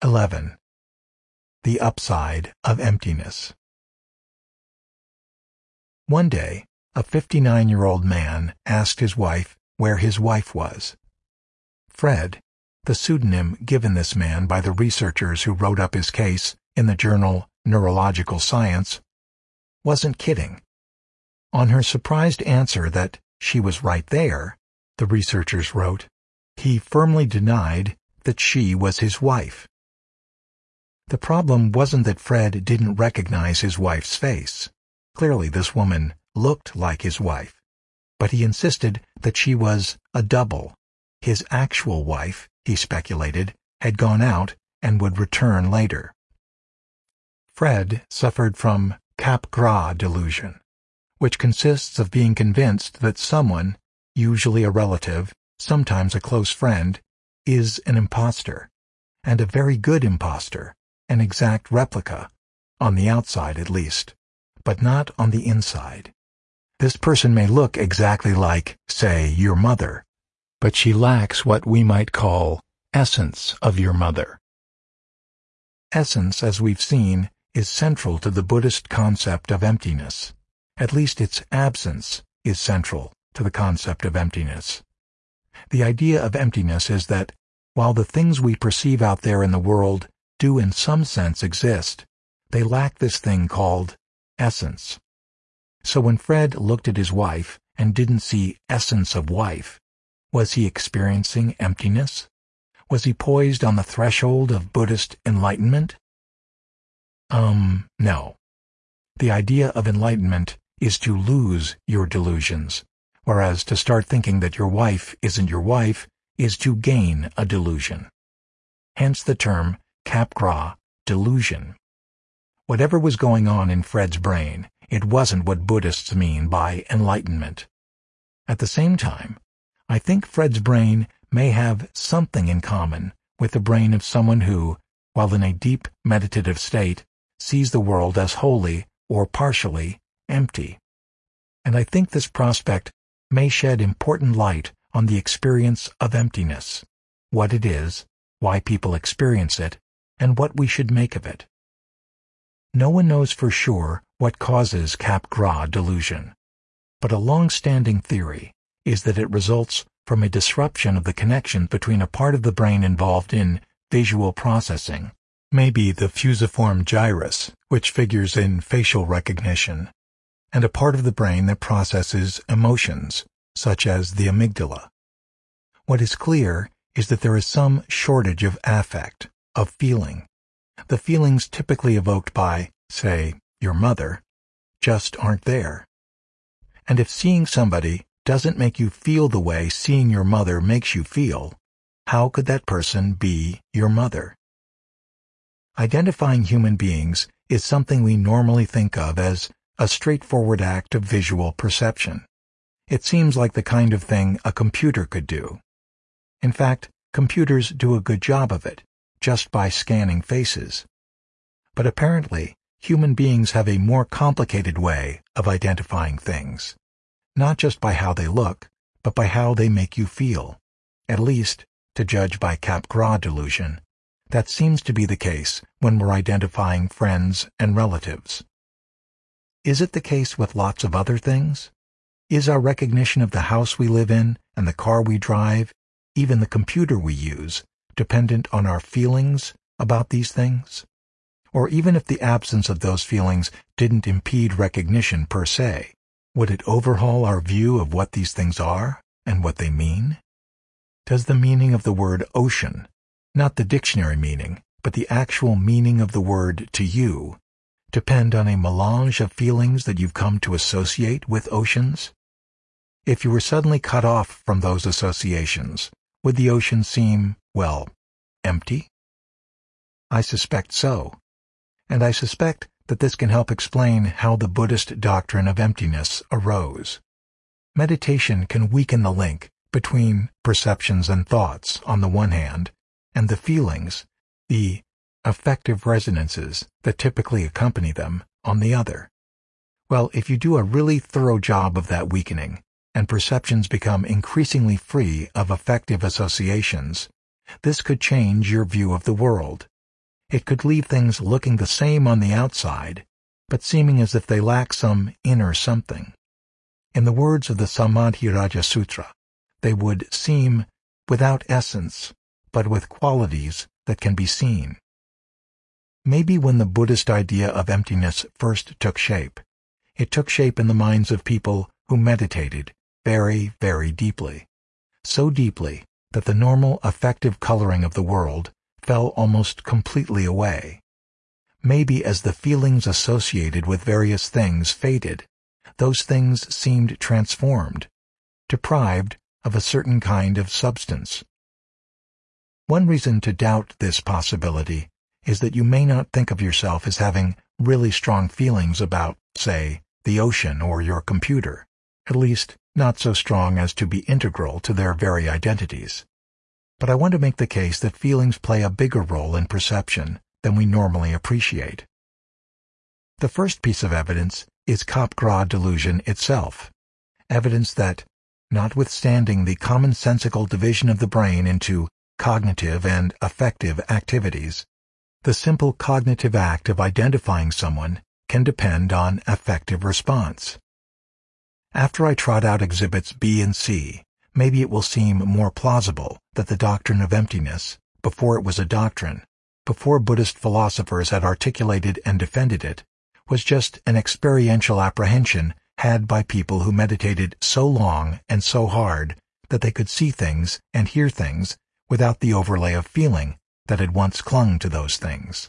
11. The upside of emptiness. One day, a 59-year-old man asked his wife where his wife was. Fred, the pseudonym given this man by the researchers who wrote up his case in the journal Neurological Science, wasn't kidding. On her surprised answer that she was right there, the researchers wrote, he firmly denied that she was his wife. The problem wasn't that Fred didn't recognize his wife's face. Clearly this woman looked like his wife. But he insisted that she was a double. His actual wife, he speculated, had gone out and would return later. Fred suffered from Capgras delusion, which consists of being convinced that someone, usually a relative, sometimes a close friend, is an imposter, and a very good imposter, an exact replica, on the outside at least, but not on the inside. This person may look exactly like, say, your mother, but she lacks what we might call essence of your mother. Essence, as we've seen, is central to the Buddhist concept of emptiness. At least its absence is central to the concept of emptiness. The idea of emptiness is that, while the things we perceive out there in the world do in some sense exist, they lack this thing called essence. So when Fred looked at his wife and didn't see essence of wife, was he experiencing emptiness? Was he poised on the threshold of Buddhist enlightenment? No. The idea of enlightenment is to lose your delusions, whereas to start thinking that your wife isn't your wife is to gain a delusion. Hence the term Capgras delusion. Whatever was going on in Fred's brain, it wasn't what Buddhists mean by enlightenment. At the same time, I think Fred's brain may have something in common with the brain of someone who, while in a deep meditative state, sees the world as wholly or partially empty. And I think this prospect may shed important light on the experience of emptiness, what it is, why people experience it, and what we should make of it. No one knows for sure what causes Capgras delusion, but a long-standing theory is that it results from a disruption of the connection between a part of the brain involved in visual processing, maybe the fusiform gyrus, which figures in facial recognition, and a part of the brain that processes emotions, such as the amygdala. What is clear is that there is some shortage of affect, of feeling. The feelings typically evoked by, say, your mother, just aren't there. And if seeing somebody doesn't make you feel the way seeing your mother makes you feel, how could that person be your mother? Identifying human beings is something we normally think of as a straightforward act of visual perception. It seems like the kind of thing a computer could do. In fact, computers do a good job of it, just by scanning faces. But apparently, human beings have a more complicated way of identifying things, not just by how they look, but by how they make you feel. At least, to judge by Capgras delusion, that seems to be the case when we're identifying friends and relatives. Is it the case with lots of other things? Is our recognition of the house we live in and the car we drive, even the computer we use, dependent on our feelings about these things? Or even if the absence of those feelings didn't impede recognition per se, would it overhaul our view of what these things are and what they mean? Does the meaning of the word ocean, not the dictionary meaning, but the actual meaning of the word to you, depend on a melange of feelings that you've come to associate with oceans? If you were suddenly cut off from those associations, would the ocean seem, well, empty? I suspect so. And I suspect that this can help explain how the Buddhist doctrine of emptiness arose. Meditation can weaken the link between perceptions and thoughts on the one hand, and the feelings, the affective resonances that typically accompany them, on the other. Well, if you do a really thorough job of that weakening, and perceptions become increasingly free of affective associations, this could change your view of the world, It could leave things looking the same on the outside, but seeming as if they lack some inner something. In the words of the Samadhi-Raja Sutra, they would seem without essence, but with qualities that can be seen. Maybe when the Buddhist idea of emptiness first took shape, it took shape in the minds of people who meditated very, very deeply. So deeply that the normal affective coloring of the world fell almost completely away. Maybe as the feelings associated with various things faded, those things seemed transformed, deprived of a certain kind of substance. One reason to doubt this possibility is that you may not think of yourself as having really strong feelings about, say, the ocean or your computer, at least not so strong as to be integral to their very identities. But I want to make the case that feelings play a bigger role in perception than we normally appreciate. The first piece of evidence is Capgras delusion itself, evidence that, notwithstanding the commonsensical division of the brain into cognitive and affective activities, the simple cognitive act of identifying someone can depend on affective response. After I trot out exhibits B and C, maybe it will seem more plausible that the doctrine of emptiness, before it was a doctrine, before Buddhist philosophers had articulated and defended it, was just an experiential apprehension had by people who meditated so long and so hard that they could see things and hear things without the overlay of feeling that had once clung to those things.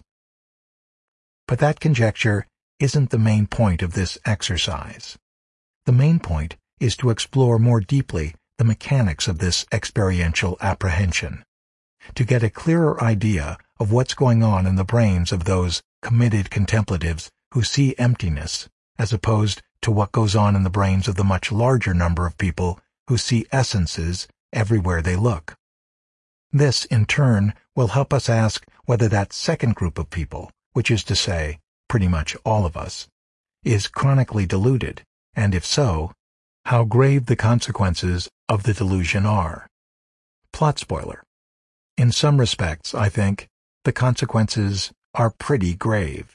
But that conjecture isn't the main point of this exercise. The main point is to explore more deeply the mechanics of this experiential apprehension, to get a clearer idea of what's going on in the brains of those committed contemplatives who see emptiness, as opposed to what goes on in the brains of the much larger number of people who see essences everywhere they look. This, in turn, will help us ask whether that second group of people, which is to say, pretty much all of us, is chronically deluded, and if so, how grave the consequences of the delusion are. Plot spoiler. In some respects, I think, the consequences are pretty grave.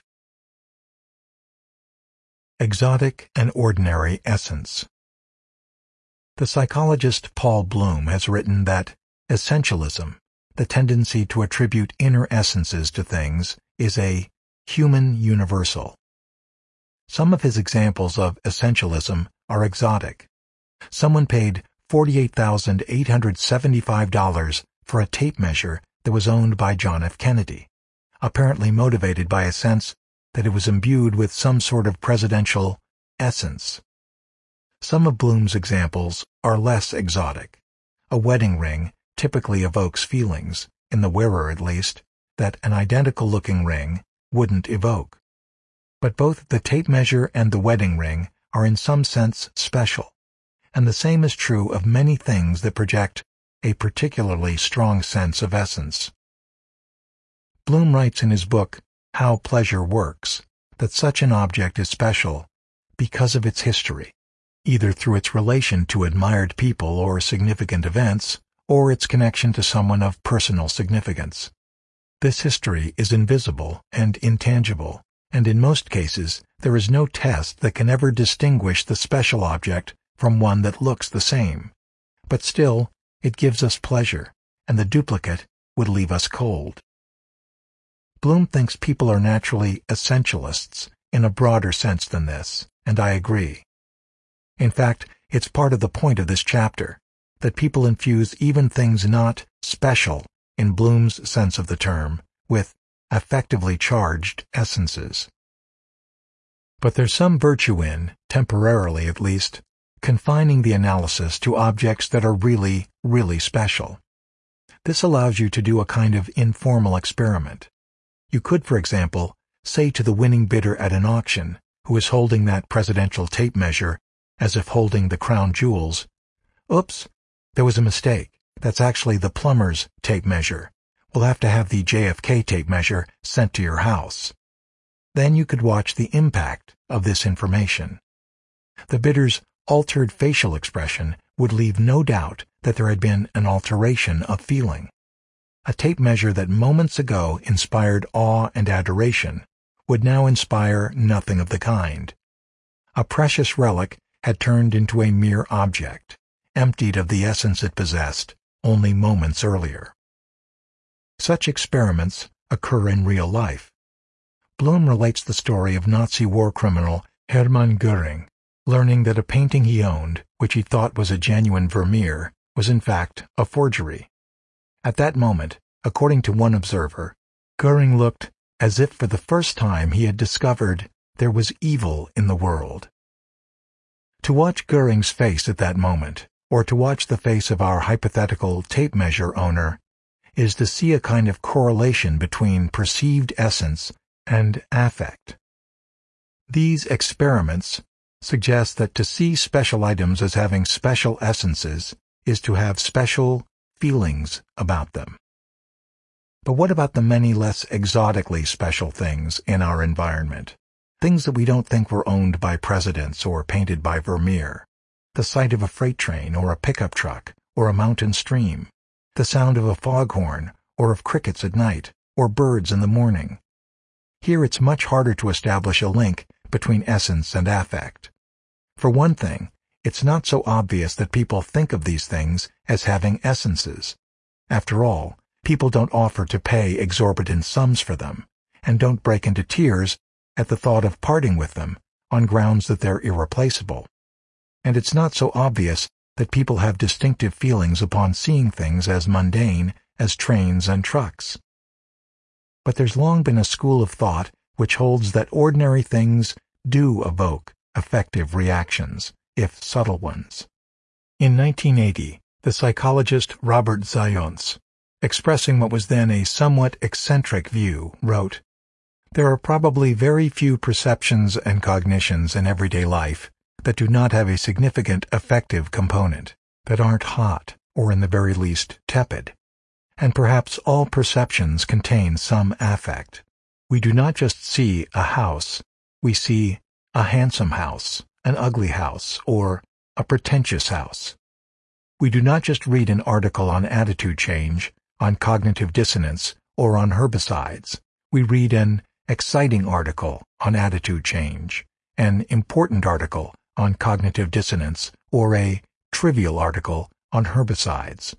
Exotic and ordinary essence. The psychologist Paul Bloom has written that essentialism, the tendency to attribute inner essences to things, is a human universal. Some of his examples of essentialism are exotic. Someone paid $48,875 for a tape measure that was owned by John F. Kennedy, apparently motivated by a sense that it was imbued with some sort of presidential essence. Some of Bloom's examples are less exotic. A wedding ring typically evokes feelings, in the wearer at least, that an identical-looking ring wouldn't evoke. But both the tape measure and the wedding ring are in some sense special, and the same is true of many things that project a particularly strong sense of essence. Bloom writes in his book, How Pleasure Works, that such an object is special because of its history, either through its relation to admired people or significant events, or its connection to someone of personal significance. This history is invisible and intangible, and in most cases there is no test that can ever distinguish the special object from one that looks the same. But still, it gives us pleasure, and the duplicate would leave us cold. Bloom thinks people are naturally essentialists in a broader sense than this, and I agree. In fact, it's part of the point of this chapter, that people infuse even things not special, in Bloom's sense of the term, with affectively charged essences. But there's some virtue in, temporarily at least, confining the analysis to objects that are really, really special. This allows you to do a kind of informal experiment. You could, for example, say to the winning bidder at an auction, who is holding that presidential tape measure as if holding the crown jewels, "Oops, there was a mistake. That's actually the plumber's tape measure. We'll have to have the JFK tape measure sent to your house." Then you could watch the impact of this information. The bidder's altered facial expression would leave no doubt that there had been an alteration of feeling. A tape measure that moments ago inspired awe and adoration would now inspire nothing of the kind. A precious relic had turned into a mere object, emptied of the essence it possessed only moments earlier. Such experiments occur in real life. Bloom relates the story of Nazi war criminal Hermann Göring, learning that a painting he owned, which he thought was a genuine Vermeer, was in fact a forgery. At that moment, according to one observer, Göring looked as if for the first time he had discovered there was evil in the world. To watch Göring's face at that moment, or to watch the face of our hypothetical tape measure owner, is to see a kind of correlation between perceived essence and affect. These experiments suggest that to see special items as having special essences is to have special feelings about them. But what about the many less exotically special things in our environment? Things that we don't think were owned by presidents or painted by Vermeer. The sight of a freight train or a pickup truck or a mountain stream. The sound of a foghorn or of crickets at night or birds in the morning. Here it's much harder to establish a link between essence and affect. For one thing, it's not so obvious that people think of these things as having essences. After all, people don't offer to pay exorbitant sums for them, and don't break into tears at the thought of parting with them on grounds that they're irreplaceable. And it's not so obvious that people have distinctive feelings upon seeing things as mundane as trains and trucks. But there's long been a school of thought which holds that ordinary things do evoke affective reactions, if subtle ones. In 1980, the psychologist Robert Zajonc, expressing what was then a somewhat eccentric view, wrote, "There are probably very few perceptions and cognitions in everyday life that do not have a significant affective component, that aren't hot, or in the very least tepid. And perhaps all perceptions contain some affect. We do not just see a house, we see a handsome house, an ugly house, or a pretentious house. We do not just read an article on attitude change, on cognitive dissonance, or on herbicides. We read an exciting article on attitude change, an important article on cognitive dissonance, or a trivial article on herbicides."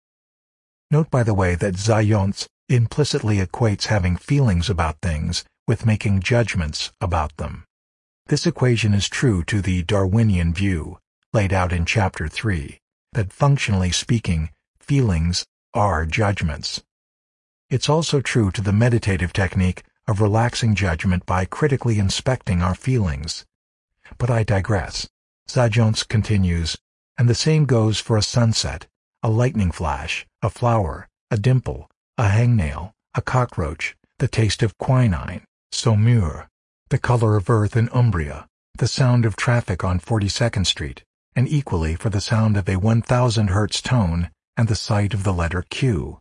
Note, by the way, that Zajonc implicitly equates having feelings about things with making judgments about them. This equation is true to the Darwinian view, laid out in Chapter 3, that functionally speaking, feelings are judgments. It's also true to the meditative technique of relaxing judgment by critically inspecting our feelings. But I digress. Zajonc continues, and the same goes for a sunset, a lightning flash, a flower, a dimple, a hangnail, a cockroach, the taste of quinine, Saumur, the color of earth in Umbria, the sound of traffic on 42nd Street, and equally for the sound of a 1000 Hz tone and the sight of the letter Q.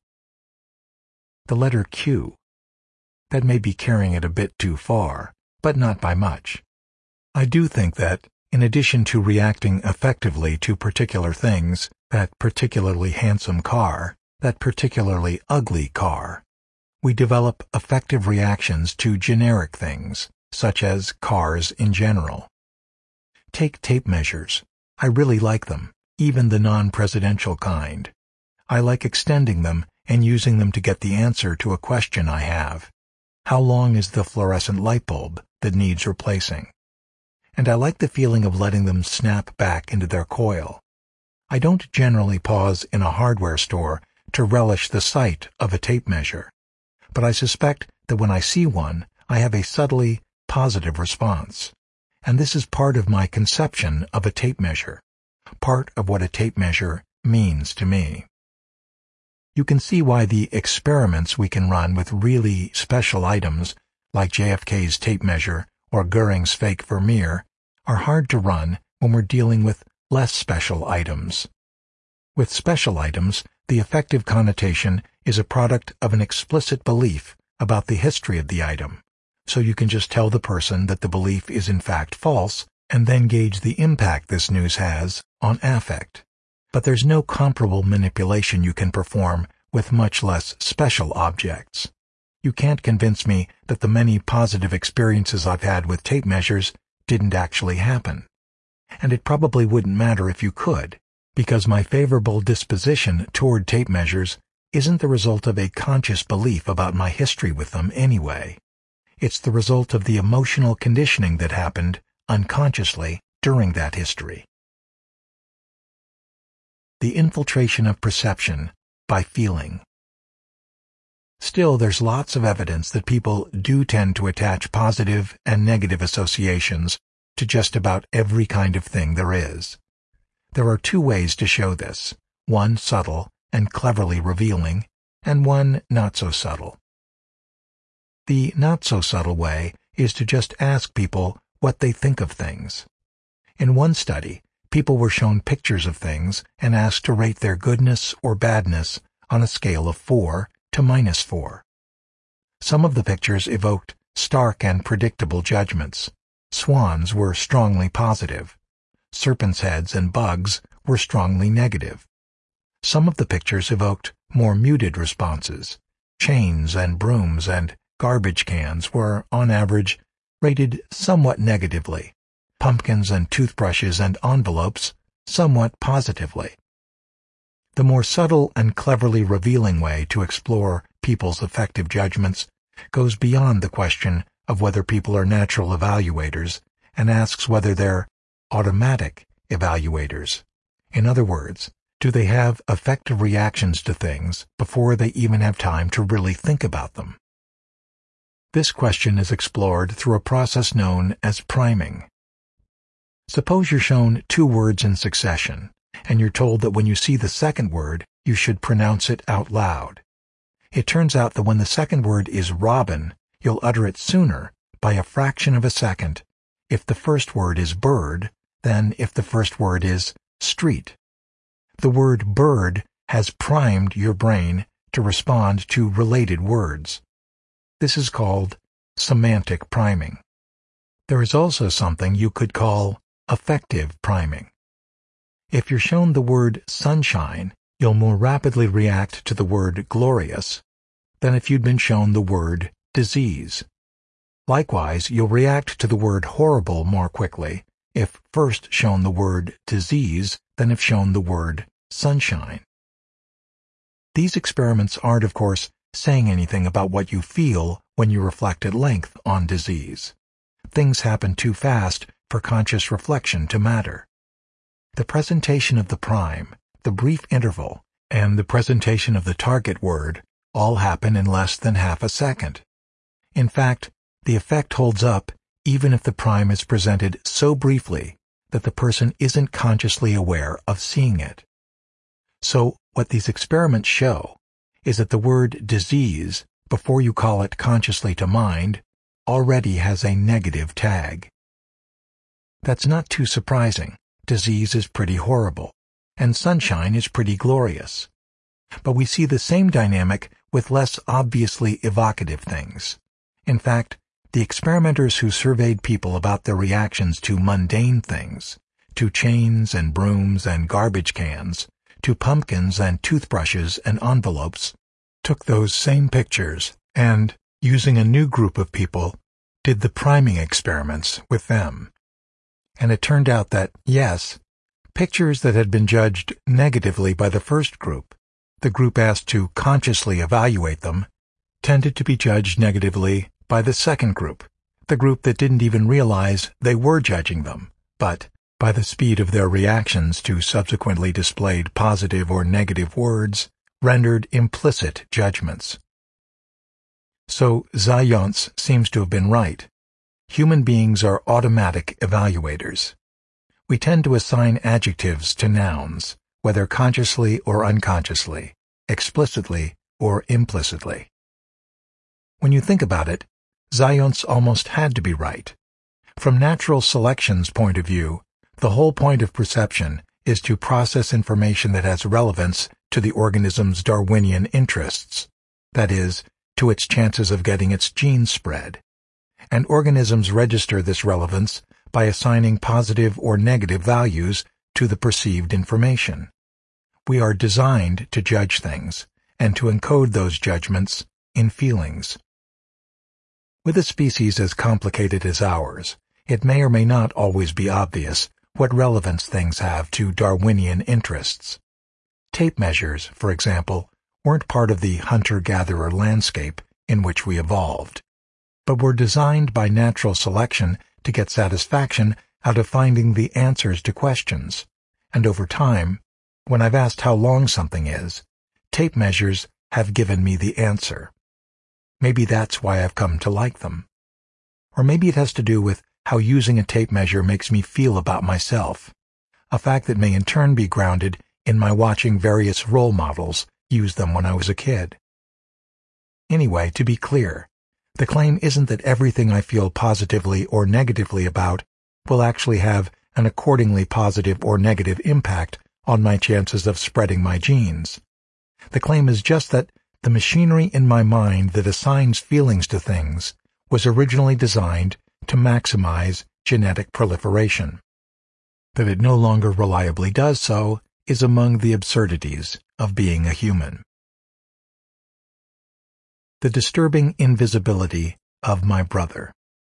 The letter Q. That may be carrying it a bit too far, but not by much. I do think that, in addition to reacting effectively to particular things, that particularly handsome car, that particularly ugly car, we develop effective reactions to generic things, such as cars in general. Take tape measures. I really like them, even the non-presidential kind. I like extending them and using them to get the answer to a question I have. How long is the fluorescent light bulb that needs replacing? And I like the feeling of letting them snap back into their coil. I don't generally pause in a hardware store to relish the sight of a tape measure, but I suspect that when I see one, I have a subtly positive response. And this is part of my conception of a tape measure, part of what a tape measure means to me. You can see why the experiments we can run with really special items, like JFK's tape measure or Göring's fake Vermeer, are hard to run when we're dealing with less special items. With special items, the affective connotation is a product of an explicit belief about the history of the item, so you can just tell the person that the belief is in fact false and then gauge the impact this news has on affect. But there's no comparable manipulation you can perform with much less special objects. You can't convince me that the many positive experiences I've had with tape measures didn't actually happen. And it probably wouldn't matter if you could, because my favorable disposition toward tape measures isn't the result of a conscious belief about my history with them anyway. It's the result of the emotional conditioning that happened unconsciously during that history. The infiltration of perception by feeling. Still, there's lots of evidence that people do tend to attach positive and negative associations to just about every kind of thing there is. There are two ways to show this, one subtle and cleverly revealing, and one not so subtle. The not so subtle way is to just ask people what they think of things. In one study, people were shown pictures of things and asked to rate their goodness or badness on a scale of 4 to -4. Some of the pictures evoked stark and predictable judgments. Swans were strongly positive. Serpents' heads and bugs were strongly negative. Some of the pictures evoked more muted responses. Chains and brooms and garbage cans were, on average, rated somewhat negatively. Pumpkins and toothbrushes and envelopes somewhat positively. The more subtle and cleverly revealing way to explore people's affective judgments goes beyond the question of whether people are natural evaluators and asks whether they're automatic evaluators. In other words, do they have affective reactions to things before they even have time to really think about them? This question is explored through a process known as priming. Suppose you're shown two words in succession, and you're told that when you see the second word, you should pronounce it out loud. It turns out that when the second word is robin, you'll utter it sooner, by a fraction of a second, if the first word is bird, than if the first word is street. The word bird has primed your brain to respond to related words. This is called semantic priming. There is also something you could call affective priming. If you're shown the word sunshine, you'll more rapidly react to the word glorious than if you'd been shown the word disease. Likewise, you'll react to the word horrible more quickly if first shown the word disease than if shown the word sunshine. These experiments aren't, of course, saying anything about what you feel when you reflect at length on disease. Things happen too fast for conscious reflection to matter. The presentation of the prime, the brief interval, and the presentation of the target word all happen in less than half a second. In fact, the effect holds up even if the prime is presented so briefly that the person isn't consciously aware of seeing it. So, what these experiments show is that the word disease, before you call it consciously to mind, already has a negative tag. That's not too surprising. Disease is pretty horrible, and sunshine is pretty glorious. But we see the same dynamic with less obviously evocative things. In fact, the experimenters who surveyed people about their reactions to mundane things, to chains and brooms and garbage cans, to pumpkins and toothbrushes and envelopes, took those same pictures and, using a new group of people, did the priming experiments with them. And it turned out that, yes, pictures that had been judged negatively by the first group, the group asked to consciously evaluate them, tended to be judged negatively by the second group, the group that didn't even realize they were judging them, but, by the speed of their reactions to subsequently displayed positive or negative words, rendered implicit judgments. So Zajonc seems to have been right. Human beings are automatic evaluators. We tend to assign adjectives to nouns, whether consciously or unconsciously, explicitly or implicitly. When you think about it, Zajonc almost had to be right. From natural selection's point of view, the whole point of perception is to process information that has relevance to the organism's Darwinian interests, that is, to its chances of getting its genes spread. And organisms register this relevance by assigning positive or negative values to the perceived information. We are designed to judge things, and to encode those judgments in feelings. With a species as complicated as ours, it may or may not always be obvious what relevance things have to Darwinian interests. Tape measures, for example, weren't part of the hunter-gatherer landscape in which we evolved, but were designed by natural selection to get satisfaction out of finding the answers to questions. And over time, when I've asked how long something is, tape measures have given me the answer. Maybe that's why I've come to like them. Or maybe it has to do with how using a tape measure makes me feel about myself, a fact that may in turn be grounded in my watching various role models use them when I was a kid. Anyway, to be clear, the claim isn't that everything I feel positively or negatively about will actually have an accordingly positive or negative impact on my chances of spreading my genes. The claim is just that the machinery in my mind that assigns feelings to things was originally designed to maximize genetic proliferation. That it no longer reliably does so is among the absurdities of being a human. The disturbing invisibility of my brother.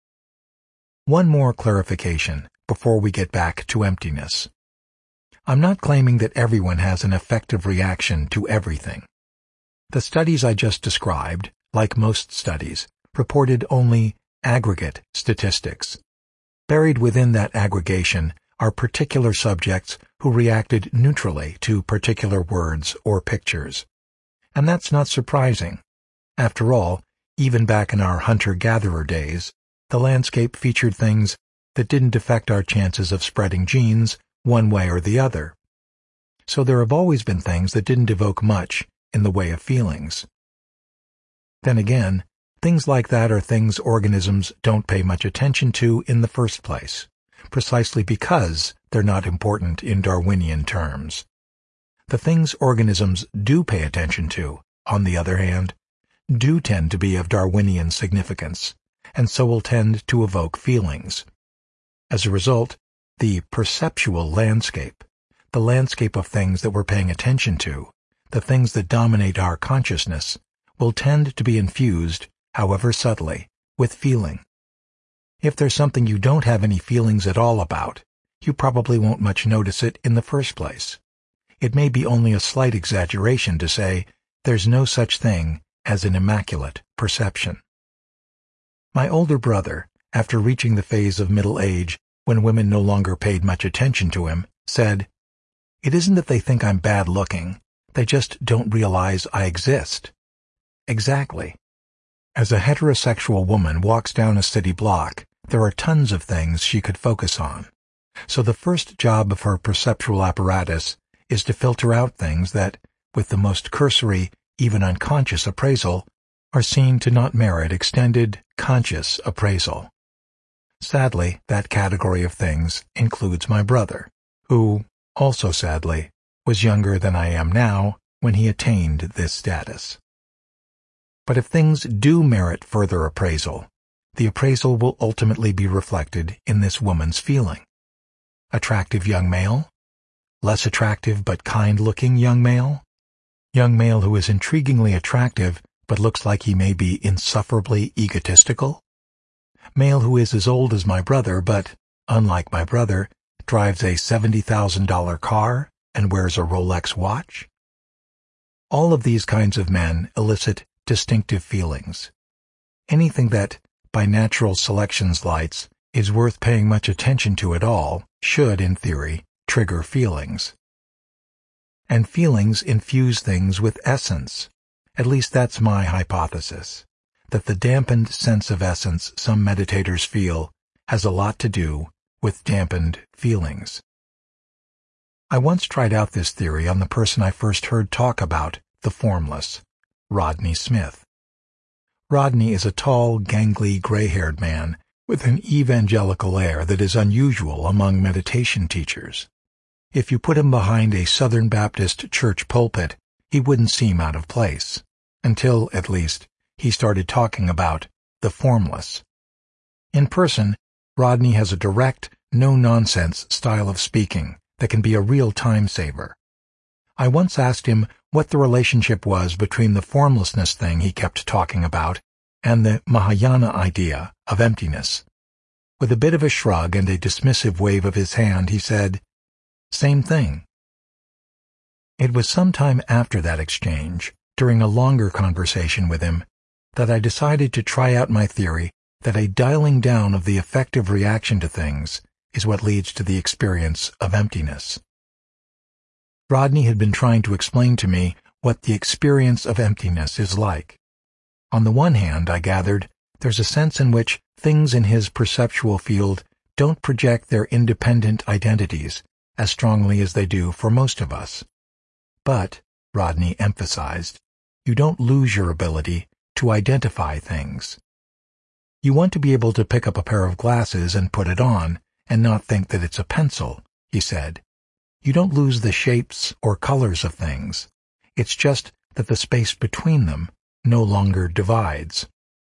One more clarification before we get back to emptiness. I'm not claiming that everyone has an effective reaction to everything. The studies I just described, like most studies, reported only aggregate statistics. Buried within that aggregation are particular subjects who reacted neutrally to particular words or pictures. And that's not surprising. After all, even back in our hunter-gatherer days, the landscape featured things that didn't affect our chances of spreading genes one way or the other. So there have always been things that didn't evoke much in the way of feelings. Then again, things like that are things organisms don't pay much attention to in the first place, precisely because they're not important in Darwinian terms. The things organisms do pay attention to, on the other hand, do tend to be of Darwinian significance, and so will tend to evoke feelings. As a result, the perceptual landscape, the landscape of things that we're paying attention to, the things that dominate our consciousness, will tend to be infused, however subtly, with feeling. If there's something you don't have any feelings at all about, you probably won't much notice it in the first place. It may be only a slight exaggeration to say there's no such thing as an immaculate perception. My older brother, after reaching the phase of middle age when women no longer paid much attention to him, said, "It isn't that they think I'm bad looking, they just don't realize I exist." Exactly. As a heterosexual woman walks down a city block, there are tons of things she could focus on. So the first job of her perceptual apparatus is to filter out things that, with the most cursory, even unconscious appraisal, are seen to not merit extended, conscious appraisal. Sadly, that category of things includes my brother, who, also sadly, was younger than I am now when he attained this status. But if things do merit further appraisal, the appraisal will ultimately be reflected in this woman's feeling. Attractive young male? Less attractive but kind-looking young male? Young male who is intriguingly attractive but looks like he may be insufferably egotistical? Male who is as old as my brother but, unlike my brother, drives a $70,000 car and wears a Rolex watch? All of these kinds of men elicit distinctive feelings. Anything that, by natural selection's lights, is worth paying much attention to at all should, in theory, trigger feelings. And feelings infuse things with essence. At least that's my hypothesis, that the dampened sense of essence some meditators feel has a lot to do with dampened feelings. I once tried out this theory on the person I first heard talk about the formless, Rodney Smith. Rodney is a tall, gangly, gray-haired man with an evangelical air that is unusual among meditation teachers. If you put him behind a Southern Baptist church pulpit, he wouldn't seem out of place, until, at least, he started talking about the formless. In person, Rodney has a direct, no-nonsense style of speaking that can be a real time-saver. I once asked him what the relationship was between the formlessness thing he kept talking about and the Mahayana idea of emptiness. With a bit of a shrug and a dismissive wave of his hand, he said, "Same thing." It was some time after that exchange, during a longer conversation with him, that I decided to try out my theory that a dialing down of the affective reaction to things is what leads to the experience of emptiness. Rodney had been trying to explain to me what the experience of emptiness is like. On the one hand, I gathered, there's a sense in which things in his perceptual field don't project their independent identities as strongly as they do for most of us. But, Rodney emphasized, you don't lose your ability to identify things. You want to be able to pick up a pair of glasses and put it on and not think that it's a pencil, he said. You don't lose the shapes or colors of things. It's just that the space between them no longer divides.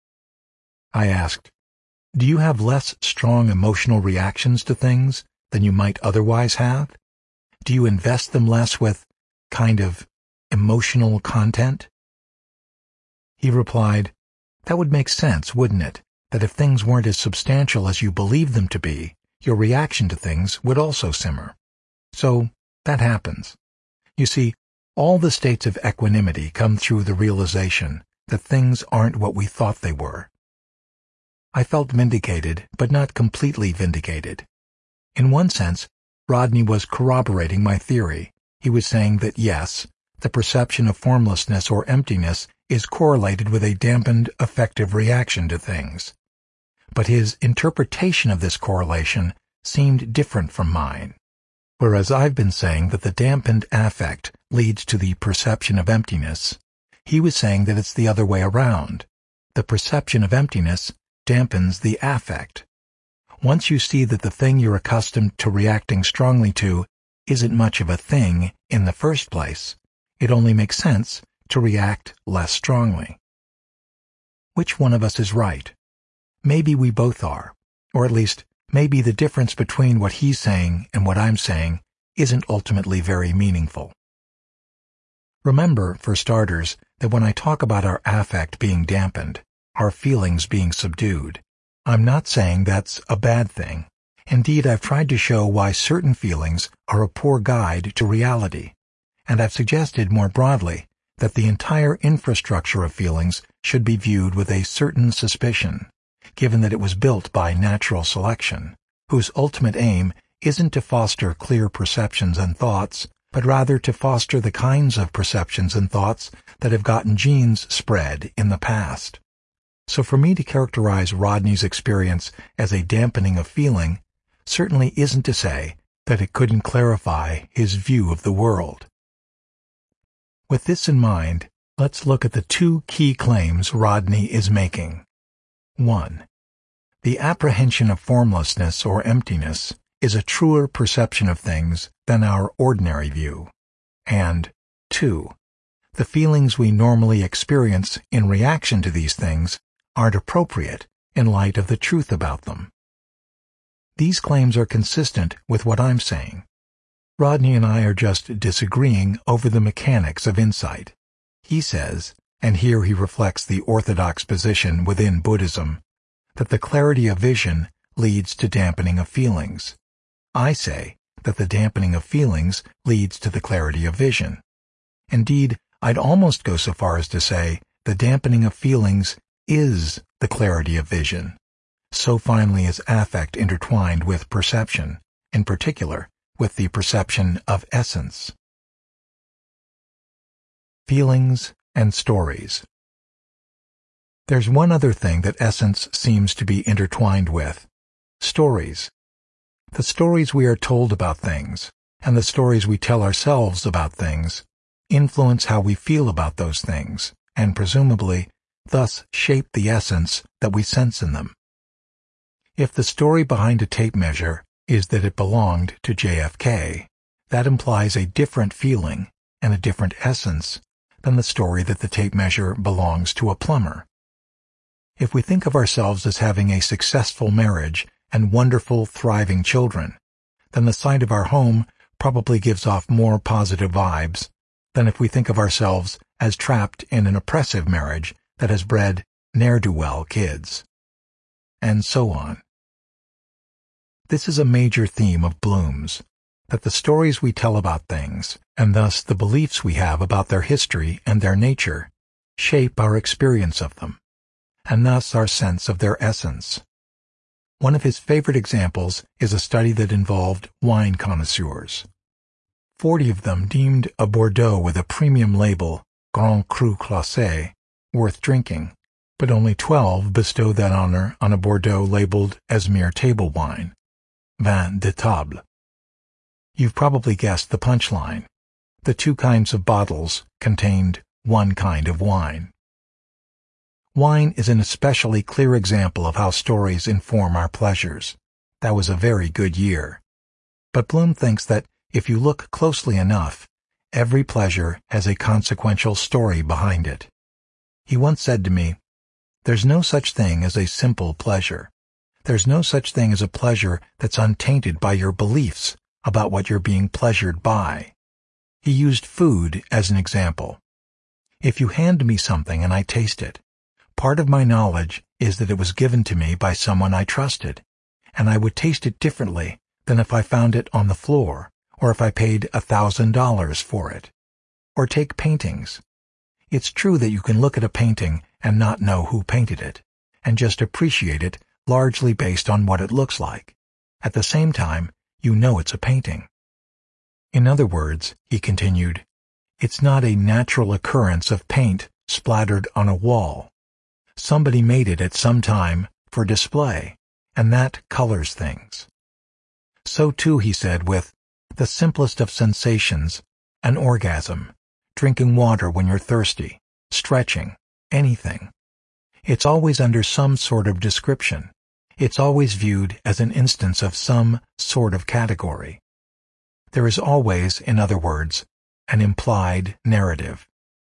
I asked, do you have less strong emotional reactions to things than you might otherwise have? Do you invest them less with kind of emotional content? He replied, that would make sense, wouldn't it? That if things weren't as substantial as you believe them to be, your reaction to things would also simmer. So, that happens. You see, all the states of equanimity come through the realization that things aren't what we thought they were. I felt vindicated, but not completely vindicated. In one sense, Rodney was corroborating my theory. He was saying that yes, the perception of formlessness or emptiness is correlated with a dampened affective reaction to things. But his interpretation of this correlation seemed different from mine. Whereas I've been saying that the dampened affect leads to the perception of emptiness, he was saying that it's the other way around. The perception of emptiness dampens the affect. Once you see that the thing you're accustomed to reacting strongly to isn't much of a thing in the first place, it only makes sense to react less strongly. Which one of us is right? Maybe we both are, or at least maybe the difference between what he's saying and what I'm saying isn't ultimately very meaningful. Remember, for starters, that when I talk about our affect being dampened, our feelings being subdued, I'm not saying that's a bad thing. Indeed, I've tried to show why certain feelings are a poor guide to reality, and I've suggested more broadly that the entire infrastructure of feelings should be viewed with a certain suspicion, given that it was built by natural selection, whose ultimate aim isn't to foster clear perceptions and thoughts, but rather to foster the kinds of perceptions and thoughts that have gotten genes spread in the past. So for me to characterize Rodney's experience as a dampening of feeling certainly isn't to say that it couldn't clarify his view of the world. With this in mind, let's look at the two key claims Rodney is making. 1. The apprehension of formlessness or emptiness is a truer perception of things than our ordinary view. And 2. The feelings we normally experience in reaction to these things aren't appropriate in light of the truth about them. These claims are consistent with what I'm saying. Rodney and I are just disagreeing over the mechanics of insight. He says, and here he reflects the orthodox position within Buddhism, that the clarity of vision leads to dampening of feelings. I say that the dampening of feelings leads to the clarity of vision. Indeed, I'd almost go so far as to say the dampening of feelings is the clarity of vision. So finely is affect intertwined with perception, in particular, with the perception of essence. Feelings and stories. There's one other thing that essence seems to be intertwined with: stories. The stories we are told about things, and the stories we tell ourselves about things, influence how we feel about those things, and presumably, thus shape the essence that we sense in them. If the story behind a tape measure is that it belonged to JFK, that implies a different feeling and a different essence than the story that the tape measure belongs to a plumber. If we think of ourselves as having a successful marriage and wonderful, thriving children, then the sight of our home probably gives off more positive vibes than if we think of ourselves as trapped in an oppressive marriage that has bred ne'er-do-well kids. And so on. This is a major theme of Bloom's, that the stories we tell about things, and thus the beliefs we have about their history and their nature, shape our experience of them, and thus our sense of their essence. One of his favorite examples is a study that involved wine connoisseurs. 40 of them deemed a Bordeaux with a premium label, Grand Cru Classé, worth drinking, but only 12 bestowed that honor on a Bordeaux labeled as mere table wine, vin de table. You've probably guessed the punchline. The two kinds of bottles contained one kind of wine. Wine is an especially clear example of how stories inform our pleasures. That was a very good year. But Bloom thinks that if you look closely enough, every pleasure has a consequential story behind it. He once said to me, "There's no such thing as a simple pleasure. There's no such thing as a pleasure that's untainted by your beliefs about what you're being pleasured by." He used food as an example. If you hand me something and I taste it, part of my knowledge is that it was given to me by someone I trusted, and I would taste it differently than if I found it on the floor, or if I paid $1,000 for it. Or take paintings. It's true that you can look at a painting and not know who painted it, and just appreciate it largely based on what it looks like. At the same time, you know it's a painting. In other words, he continued, it's not a natural occurrence of paint splattered on a wall. Somebody made it at some time for display, and that colors things. So too, he said, with the simplest of sensations, an orgasm, drinking water when you're thirsty, stretching, anything. It's always under some sort of description. It's always viewed as an instance of some sort of category. There is always, in other words, an implied narrative.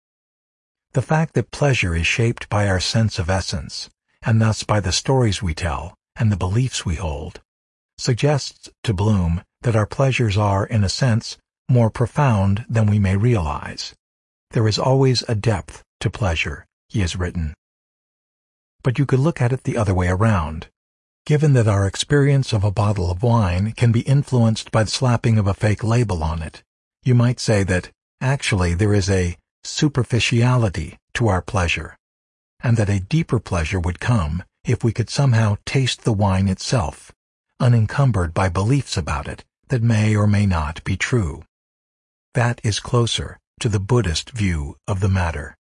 The fact that pleasure is shaped by our sense of essence, and thus by the stories we tell and the beliefs we hold, suggests to Bloom that our pleasures are, in a sense, more profound than we may realize. There is always a depth to pleasure, he has written. But you could look at it the other way around. Given that our experience of a bottle of wine can be influenced by the slapping of a fake label on it, you might say that, actually, there is a superficiality to our pleasure, and that a deeper pleasure would come if we could somehow taste the wine itself, unencumbered by beliefs about it that may or may not be true. That is closer to the Buddhist view of the matter.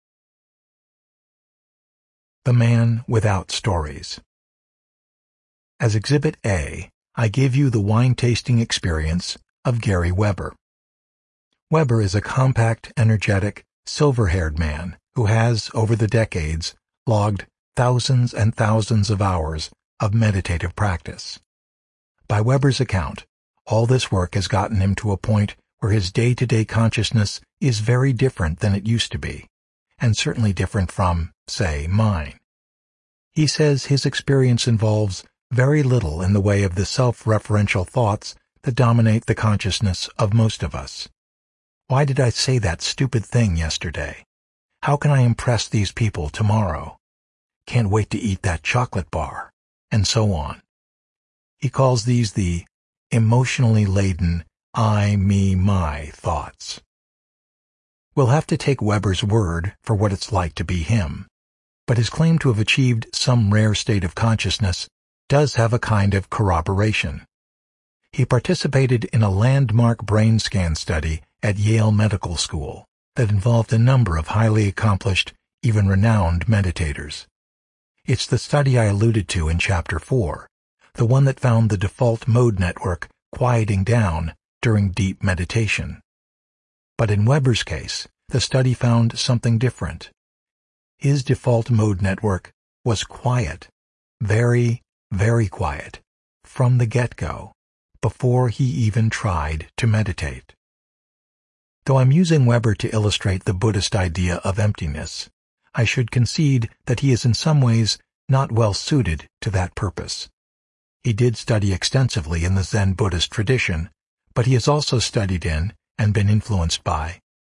The Man Without Stories. As Exhibit A, I give you the wine-tasting experience of Gary Weber. Weber is a compact, energetic, silver-haired man who has, over the decades, logged thousands and thousands of hours of meditative practice. By Weber's account, all this work has gotten him to a point where his day-to-day consciousness is very different than it used to be, and certainly different from, say, mine. He says his experience involves very little in the way of the self-referential thoughts that dominate the consciousness of most of us. Why did I say that stupid thing yesterday? How can I impress these people tomorrow? Can't wait to eat that chocolate bar, and so on. He calls these the emotionally laden I, me, my thoughts. We'll have to take Weber's word for what it's like to be him, but his claim to have achieved some rare state of consciousness does have a kind of corroboration. He participated in a landmark brain scan study at Yale Medical School that involved a number of highly accomplished, even renowned meditators. It's the study I alluded to in Chapter 4, the one that found the default mode network quieting down during deep meditation. But in Weber's case, the study found something different. His default mode network was quiet, very, very quiet, from the get-go, before he even tried to meditate. Though I'm using Weber to illustrate the Buddhist idea of emptiness, I should concede that he is in some ways not well suited to that purpose. He did study extensively in the Zen Buddhist tradition, but he has also studied in, and been influenced by,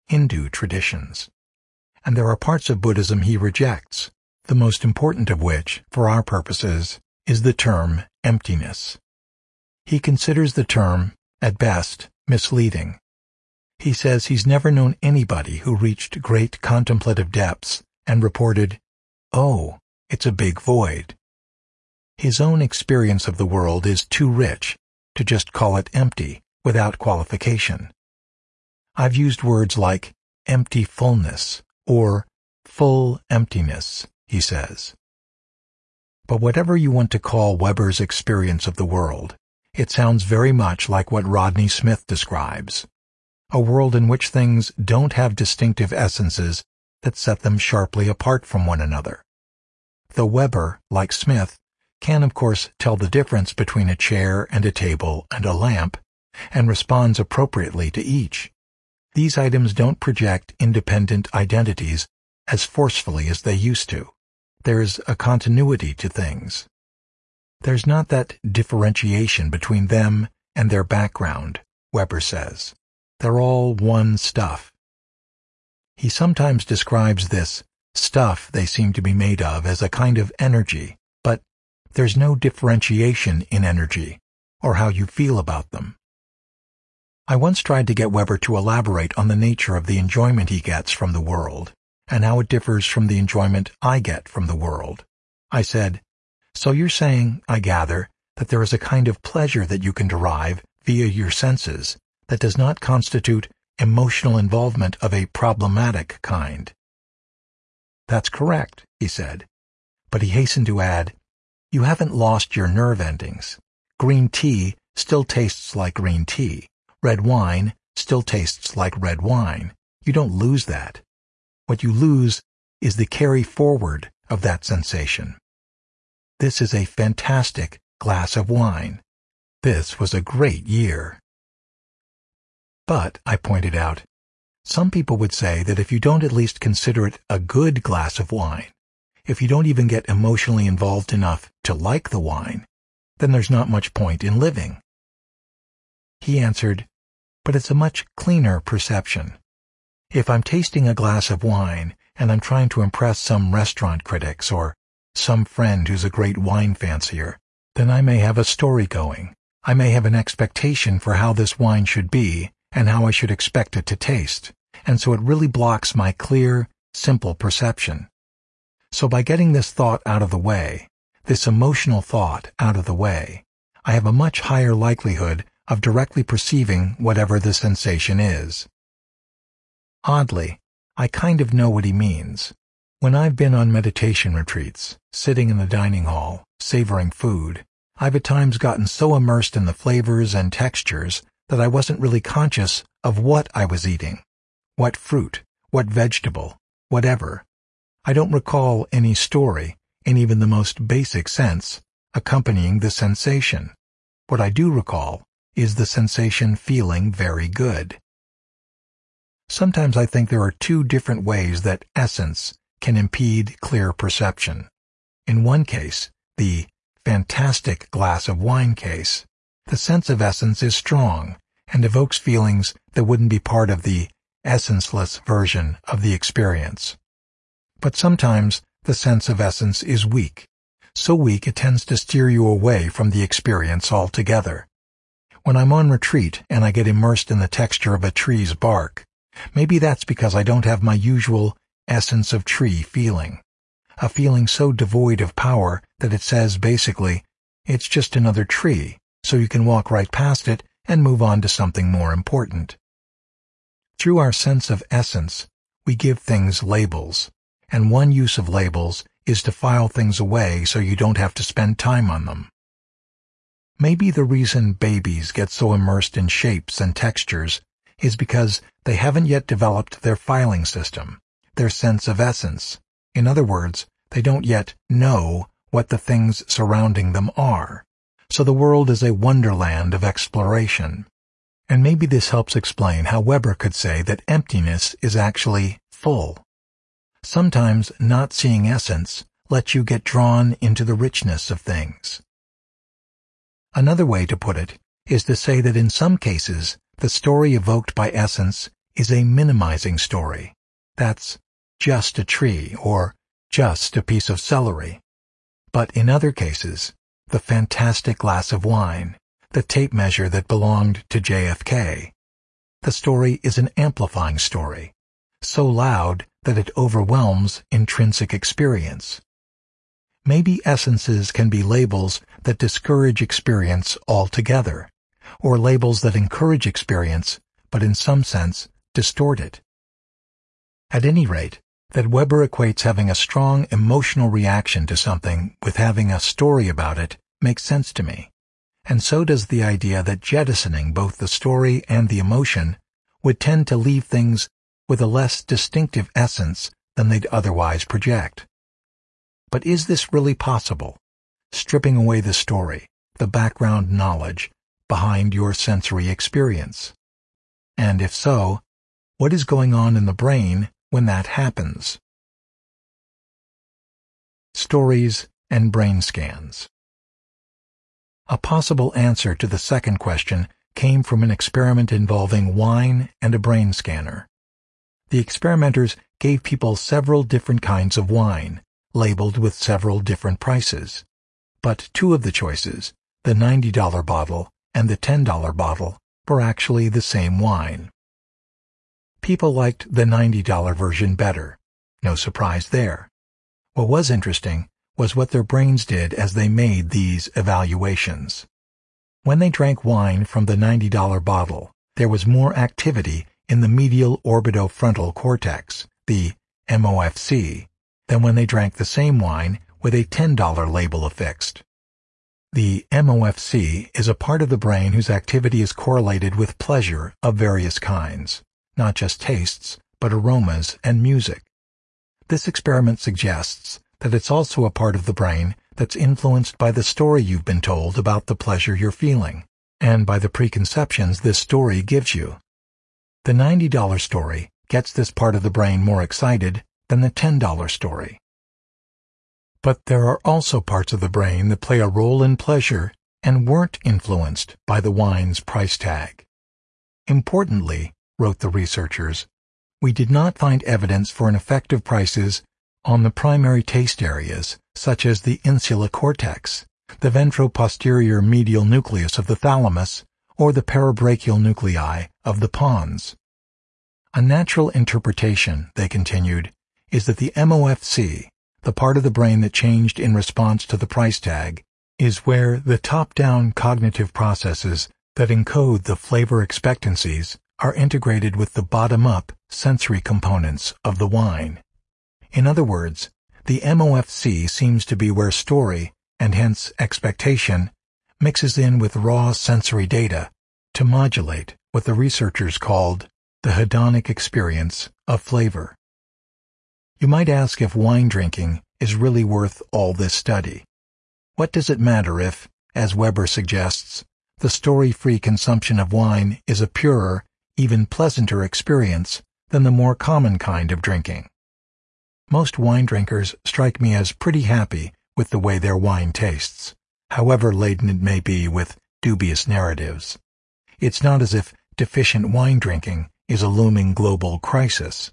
Hindu traditions. And there are parts of Buddhism he rejects, the most important of which, for our purposes, is the term emptiness. He considers the term, at best, misleading. He says he's never known anybody who reached great contemplative depths and reported, "Oh, it's a big void." His own experience of the world is too rich to just call it empty without qualification. I've used words like empty fullness or full emptiness, he says. But whatever you want to call Weber's experience of the world, it sounds very much like what Rodney Smith describes, a world in which things don't have distinctive essences that set them sharply apart from one another. Though Weber, like Smith, can of course tell the difference between a chair and a table and a lamp, and responds appropriately to each. These items don't project independent identities as forcefully as they used to. There's a continuity to things. There's not that differentiation between them and their background, Weber says. They're all one stuff. He sometimes describes this stuff they seem to be made of as a kind of energy, but there's no differentiation in energy, or how you feel about them. I once tried to get Weber to elaborate on the nature of the enjoyment he gets from the world, and how it differs from the enjoyment I get from the world. I said, "So you're saying, I gather, that there is a kind of pleasure that you can derive via your senses that does not constitute emotional involvement of a problematic kind." "That's correct," he said. But he hastened to add, "You haven't lost your nerve endings. Green tea still tastes like green tea. Red wine still tastes like red wine. You don't lose that. What you lose is the carry forward of that sensation. This is a fantastic glass of wine. This was a great year." But, I pointed out, some people would say that if you don't at least consider it a good glass of wine, if you don't even get emotionally involved enough to like the wine, then there's not much point in living. He answered, "But it's a much cleaner perception. If I'm tasting a glass of wine and I'm trying to impress some restaurant critics or some friend who's a great wine fancier, then I may have a story going. I may have an expectation for how this wine should be and how I should expect it to taste, and so it really blocks my clear, simple perception. So by getting this thought out of the way, this emotional thought out of the way, I have a much higher likelihood of directly perceiving whatever the sensation is." Oddly, I kind of know what he means. When I've been on meditation retreats, sitting in the dining hall, savoring food, I've at times gotten so immersed in the flavors and textures that I wasn't really conscious of what I was eating. What fruit, what vegetable, whatever. I don't recall any story, in even the most basic sense, accompanying the sensation. What I do recall is the sensation feeling very good. Sometimes I think there are two different ways that essence can impede clear perception. In one case, the fantastic glass of wine case, the sense of essence is strong and evokes feelings that wouldn't be part of the essenceless version of the experience. But sometimes the sense of essence is weak, so weak it tends to steer you away from the experience altogether. When I'm on retreat and I get immersed in the texture of a tree's bark, maybe that's because I don't have my usual essence of tree feeling, a feeling so devoid of power that it says basically, it's just another tree, so you can walk right past it and move on to something more important. Through our sense of essence, we give things labels, and one use of labels is to file things away so you don't have to spend time on them. Maybe the reason babies get so immersed in shapes and textures is because they haven't yet developed their filing system, their sense of essence. In other words, they don't yet know what the things surrounding them are. So the world is a wonderland of exploration. And maybe this helps explain how Weber could say that emptiness is actually full. Sometimes not seeing essence lets you get drawn into the richness of things. Another way to put it is to say that in some cases, the story evoked by essence is a minimizing story. That's just a tree or just a piece of celery. But in other cases, the fantastic glass of wine, the tape measure that belonged to JFK, the story is an amplifying story, so loud that it overwhelms intrinsic experience. Maybe essences can be labels that discourage experience altogether, or labels that encourage experience, but in some sense distort it. At any rate, that Weber equates having a strong emotional reaction to something with having a story about it makes sense to me, and so does the idea that jettisoning both the story and the emotion would tend to leave things with a less distinctive essence than they'd otherwise project. But is this really possible, stripping away the story, the background knowledge, behind your sensory experience? And if so, what is going on in the brain when that happens? Stories and brain scans. A possible answer to the second question came from an experiment involving wine and a brain scanner. The experimenters gave people several different kinds of wine, labeled with several different prices. But two of the choices, the $90 bottle and the $10 bottle, were actually the same wine. People liked the $90 version better. No surprise there. What was interesting was what their brains did as they made these evaluations. When they drank wine from the $90 bottle, there was more activity in the medial orbitofrontal cortex, the MOFC, than when they drank the same wine with a $10 label affixed. The MOFC is a part of the brain whose activity is correlated with pleasure of various kinds, not just tastes, but aromas and music. This experiment suggests that it's also a part of the brain that's influenced by the story you've been told about the pleasure you're feeling, and by the preconceptions this story gives you. The $90 story gets this part of the brain more excited than the $10 story. But there are also parts of the brain that play a role in pleasure and weren't influenced by the wine's price tag. Importantly, wrote the researchers, we did not find evidence for an effect of prices on the primary taste areas, such as the insula cortex, the ventroposterior medial nucleus of the thalamus, or the parabrachial nuclei of the pons. A natural interpretation, they continued, is that the MOFC, the part of the brain that changed in response to the price tag, is where the top-down cognitive processes that encode the flavor expectancies are integrated with the bottom-up sensory components of the wine. In other words, the MOFC seems to be where story, and hence expectation, mixes in with raw sensory data to modulate what the researchers called the hedonic experience of flavor. You might ask if wine drinking is really worth all this study. What does it matter if, as Weber suggests, the story-free consumption of wine is a purer, even pleasanter experience than the more common kind of drinking? Most wine drinkers strike me as pretty happy with the way their wine tastes, however laden it may be with dubious narratives. It's not as if deficient wine drinking is a looming global crisis.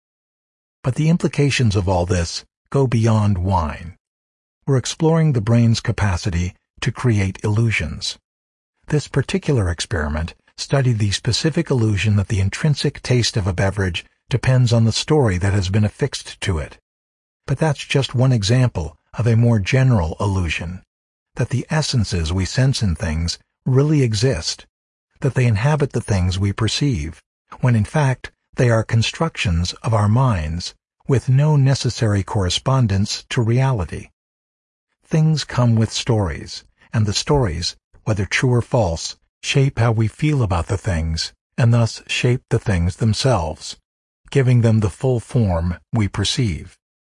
But the implications of all this go beyond wine. We're exploring the brain's capacity to create illusions. This particular experiment studied the specific illusion that the intrinsic taste of a beverage depends on the story that has been affixed to it. But that's just one example of a more general illusion, that the essences we sense in things really exist, that they inhabit the things we perceive, when in fact they are constructions of our minds with no necessary correspondence to reality. Things come with stories, and the stories, whether true or false, shape how we feel about the things, and thus shape the things themselves, giving them the full form we perceive.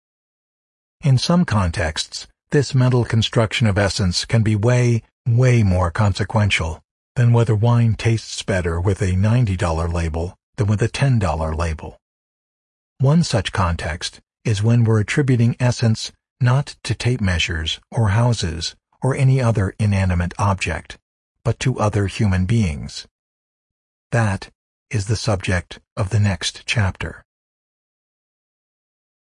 In some contexts, this mental construction of essence can be way more consequential than whether wine tastes better with a $90 label than with a $10 label. One such context is when we're attributing essence not to tape measures or houses or any other inanimate object, but to other human beings. That is the subject of the next chapter.